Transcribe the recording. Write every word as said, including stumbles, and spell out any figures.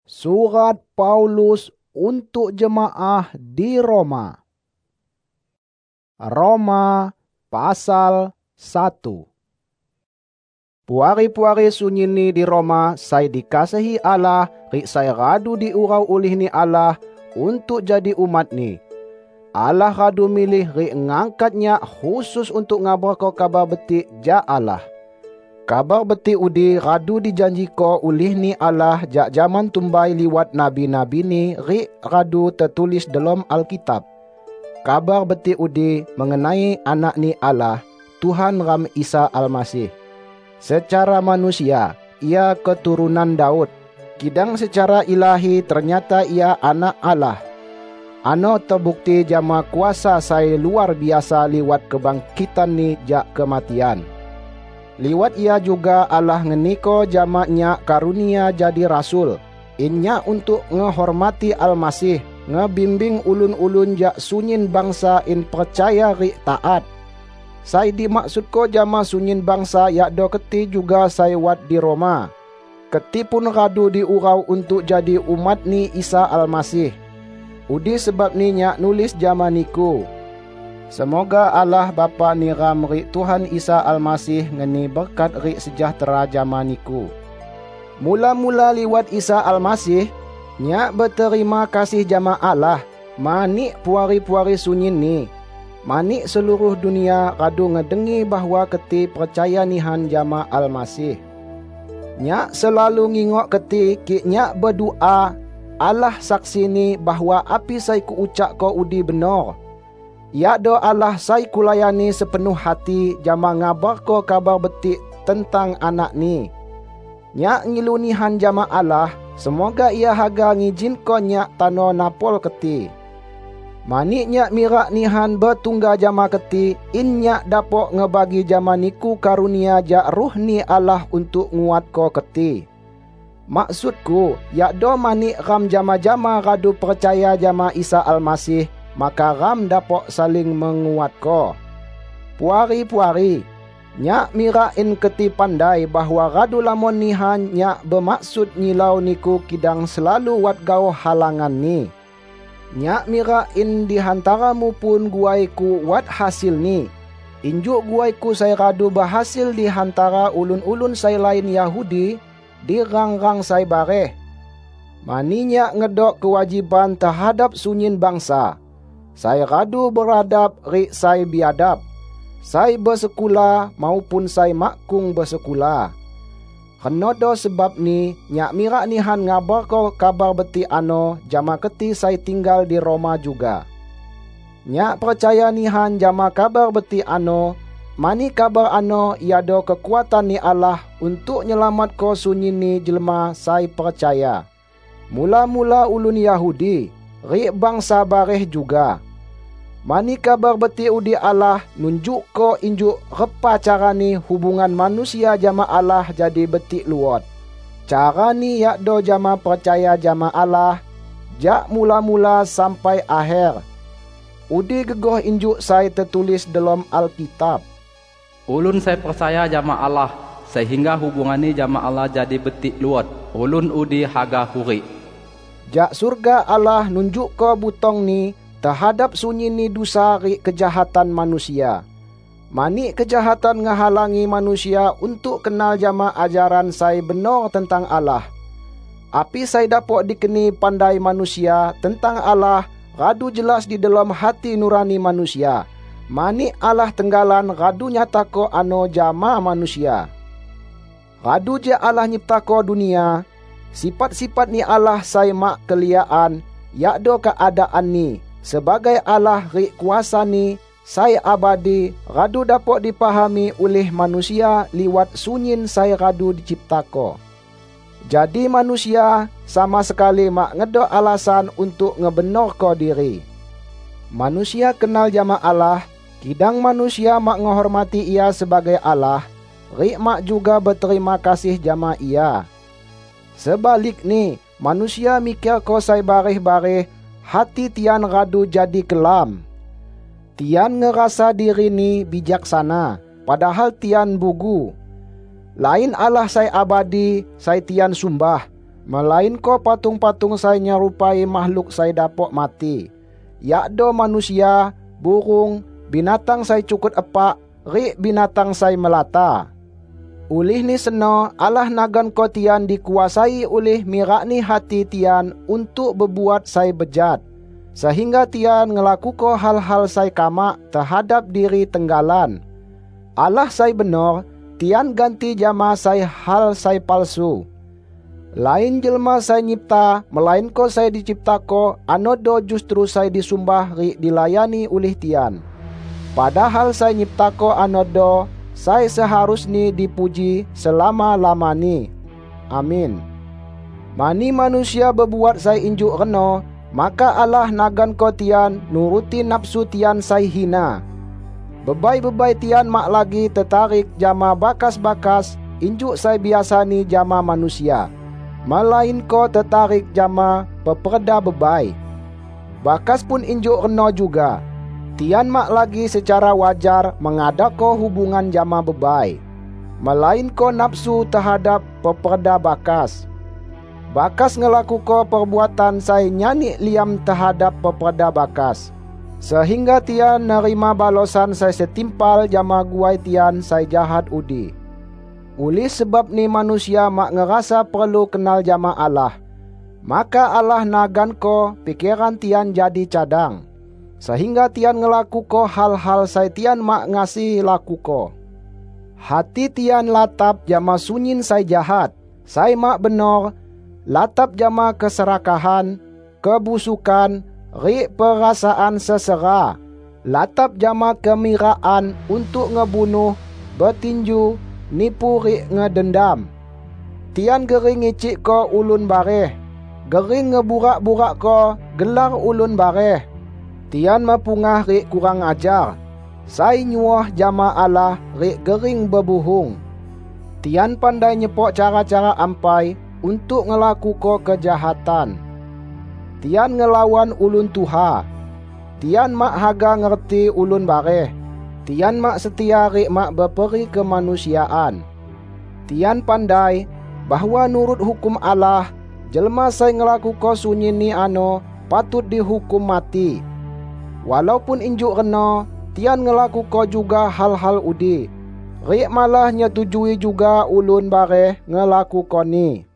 Surat Paulus untuk jemaah di Roma. Roma pasal satu. Puari-puari sunyini di Roma, saya dikasihi Allah, rik saya radu diurau oleh ni Allah untuk jadi umat ni. Allah radu milih rik ngangkatnya khusus untuk ngabarko kabar betik ja Allah. Kabar betik udi radu dijanjiko oleh ni Allah jak zaman tumbai liwat nabi-nabi ni rik radu tertulis dalam Alkitab. Kabar betik udi mengenai anak ni Allah, Tuhan Ram Isa Almasih. Secara manusia, ia keturunan Daud. Kidang secara ilahi ternyata ia anak Allah. Ano terbukti jama kuasa saya luar biasa liwat kebangkitan ni jak kematian. Liwat ia juga Allah ngeniko jamaknya karunia jadi rasul. Inya untuk ngehormati Almasih, ngebimbing ulun-ulun jak sunyin bangsa in percaya rik taat. Saya dimaksudko jama sunyin bangsa yak do keti juga saya wat di Roma. Keti pun radu diurau untuk jadi umat ni Isa Almasih. Udi sebab ni nyak nulis jama niku. Semoga Allah Bapa ni Ram rik Tuhan Isa Almasih ngeni berkat rik sejahtera jama niku. Mula-mula liwat Isa Almasih, nyak berterima kasih jama Allah, manik puari-puari sunyin ni. Manik seluruh dunia radu ngedengi bahawa keti percaya nihan jama Almasih. Nyak selalu ngingok keti ki nyak berdoa, Allah saksi ni bahawa api saya kuucak ko udi benar. Ya do Allah saya kulayani sepenuh hati jama ngabar ko kabar betik tentang anak ni. Nyak ngilunihan jama Allah, semoga ia haga ngijin ko nyak tano napol keti. Manik nyak mirak nihan bertungga jama keti, in nyak dapok ngebagi jama niku karunia jak ruh ni Allah untuk nguat ko keti. Maksudku, yak do manik ram jama-jama radu percaya jama Isa Almasih, maka ram dapok saling menguat ko. Puari-puari, nyak mirain keti pandai bahawa radu lamon nihan nyak bermaksud nyilau niku kidang selalu wat gau halangan ni. Nyak mirain di hantaramu pun guaiku wat hasil ni. Injuk guaiku saya radu berhasil di hantara ulun-ulun saya lain Yahudi, di rang-rang saya bareh. Maninya ngedok kewajiban terhadap sunyin bangsa. Saya radu beradab rik saya biadab. Saya bersekula maupun saya makung bersekula. Henodo sebab ni nyak mirak nihan ngabar ko kabar beti ano jama keti saya tinggal di Roma juga. Nyak percaya nihan jama kabar beti ano, mani kabar ano iado kekuatan ni Allah untuk nyelamat ko sunyin ni jelma saya percaya. Mula-mula ulun Yahudi, rik bangsa bareh juga. Mani kabar beti udi Allah nunjuk ko injuk repa cara ni hubungan manusia jama Allah jadi beti luot. Cara ni yak do jama percaya jama Allah, jak mula-mula sampai akhir. Udi gegoh injuk saya tertulis dalam Alkitab. Ulun saya percaya jama Allah, sehingga hubungan ni jama Allah jadi beti luot. Ulun udi haga huri. Jak surga Allah nunjuk ko butong ni terhadap sunyi ni dosa rik kejahatan manusia. Manik kejahatan ngehalangi manusia untuk kenal jama ajaran saya benar tentang Allah. Api saya dapok dikeni pandai manusia tentang Allah radu jelas di dalam hati nurani manusia. Manik Allah tenggalan radu nyatako ano jama manusia. Radu je Allah nyiptako dunia, sifat-sifat ni Allah saya mak keliaan, yak do keadaan ni. Sebagai Allah rik kuasa ni, saya abadi, radu dapok dipahami oleh manusia liwat sunyin saya radu diciptako. Jadi manusia sama sekali mak ngedok alasan untuk ngebenor ko diri. Manusia kenal jama Allah, kidang manusia mak ngehormati ia sebagai Allah, rik mak juga berterima kasih jama ia. Sebalik ni, manusia mikir ko saya bareh-bareh, hati tian radu jadi kelam. Tian ngerasa diri ni bijaksana, padahal tian bugu. Lain Allah saya abadi, saya tian sumbah. Melainko patung-patung sai nyerupai makhluk sai dapok mati. Yakdo manusia, burung, binatang sai cukut epak, ri binatang sai melata. Ulih ni seno Allah nagan ko tian dikuasai oleh mirakni hati tian untuk berbuat sai bejat. Sehingga tian ngelakuko hal-hal sai kamak terhadap diri tenggalan. Allah sai benar, tian ganti jama sai hal sai palsu. Lain jelma sai nyipta, melainko sai diciptako, anodo justru sai disumbah ri dilayani oleh tian. Padahal sai nyiptako anodo, sai seharusnya dipuji selama-lamani. Amin. Mani manusia berbuat sai injuk reno, maka Allah nagan ko tian nuruti nafsu tian sai hina. Bebai-bebai tian mak lagi tertarik jama bakas-bakas, injuk sai biasa ni jama manusia. Melainko tertarik jama peperda bebai. Bakas pun injuk reno juga. Tian mak lagi secara wajar mengadako hubungan jama bebai. Melainko nafsu terhadap peperda bakas. Bakas ngelakuko perbuatan sai nyani liam terhadap peperda bakas. Sehingga tian nerima balosan sai setimpal jama guai tian sai jahat udi. Uli sebab ni manusia mak ngerasa perlu kenal jama Allah. Maka Allah nagan ko pikiran tian jadi cadang. Sehingga tian ngelakuko hal-hal sai tian mak ngasih lakuko. Hati tian latap jama sunyin sai jahat. Sai mak benor, latap jama keserakahan, kebusukan, ri perasaan sesera. Latap jama kemiraan untuk ngebunuh, bertinju, nipu ri ngedendam. Tian gering ngicik ko ulun bareh. Gering ngeburak-burak ko gelar ulun bareh. Tian mapungah ri kurang ajar. Sai nyuah jama Allah ri gering bebuhung. Tian pandai nyepok cara-cara ampai untuk ngelaku ko kejahatan. Tian ngelawan ulun Tuha. Tian mak haga ngerti ulun bareh. Tian mak setia rik mak berperi kemanusiaan. Tian pandai bahawa nurut hukum Allah, jelma sai ngelaku ko sunyi ni ano patut dihukum mati. Walaupun injuk reno, tian ngelaku ko juga hal-hal udi. Rik malah nyetujui juga ulun bareh ngelaku ko ni.